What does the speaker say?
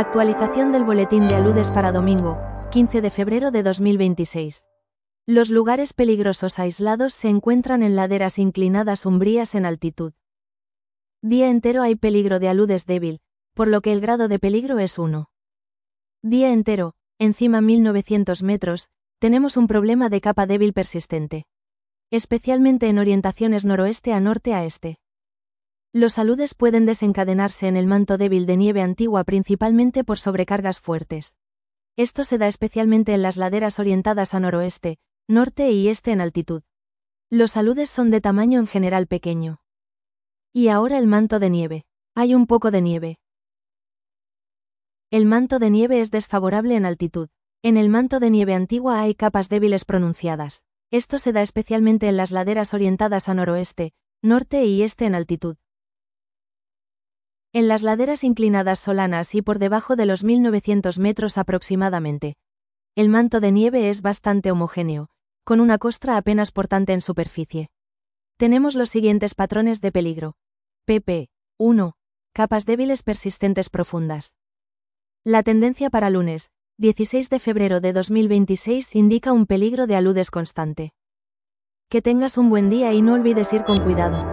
Actualización del boletín de aludes para domingo, 15 de febrero de 2026. Los lugares peligrosos aislados se encuentran en laderas inclinadas umbrías en altitud. Día entero hay peligro de aludes débil, por lo que el grado de peligro es 1. Día entero, encima 1900 metros, tenemos un problema de capa débil persistente. Especialmente en orientaciones noroeste a norte a este. Los aludes pueden desencadenarse en el manto débil de nieve antigua principalmente por sobrecargas fuertes. Esto se da especialmente en las laderas orientadas a noroeste, norte y este en altitud. Los aludes son de tamaño en general pequeño. Y ahora el manto de nieve. Hay un poco de nieve. El manto de nieve es desfavorable en altitud. En el manto de nieve antigua hay capas débiles pronunciadas. Esto se da especialmente en las laderas orientadas a noroeste, norte y este en altitud. En las laderas inclinadas solanas y por debajo de los 1900 metros aproximadamente. El manto de nieve es bastante homogéneo, con una costra apenas portante en superficie. Tenemos los siguientes patrones de peligro. pp. 1. Capas débiles persistentes profundas. La tendencia para lunes, 16 de febrero de 2026 indica un peligro de aludes constante. Que tengas un buen día y no olvides ir con cuidado.